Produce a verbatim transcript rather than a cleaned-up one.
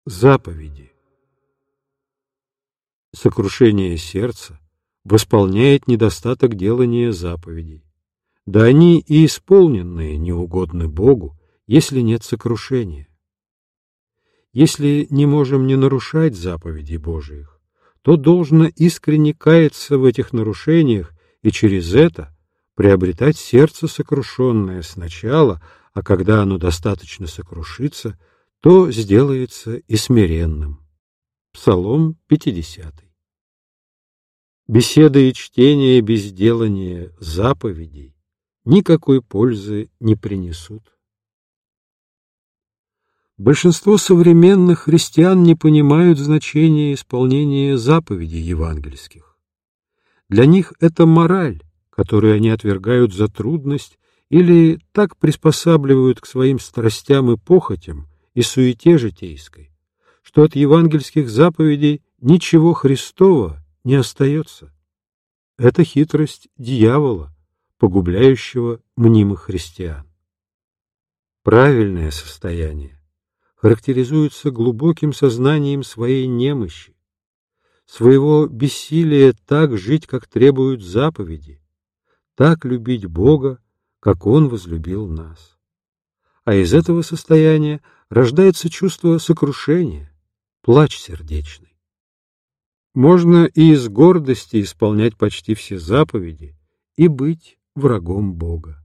Заповеди. Сокрушение сердца восполняет недостаток делания заповедей. Да они и исполненные неугодны Богу, если нет сокрушения. Если не можем не нарушать заповедей Божиих, то должно искренне каяться в этих нарушениях и через это приобретать сердце сокрушенное сначала, а когда оно достаточно сокрушится, то сделается и смиренным. Псалом пятидесятый. Беседа и чтение без делания заповедей никакой пользы не принесут. Большинство современных христиан не понимают значения исполнения заповедей евангельских. Для них это мораль, которую они отвергают за трудность или так приспосабливают к своим страстям и похотям и суете житейской, что от евангельских заповедей ничего Христова не остается. Это хитрость дьявола, погубляющего мнимых христиан. Правильное состояние характеризуется глубоким сознанием своей немощи, своего бессилия так жить, как требуют заповеди, так любить Бога, как Он возлюбил нас. А из этого состояния рождается чувство сокрушения, плач сердечный. Можно и из гордости исполнять почти все заповеди и быть врагом Бога.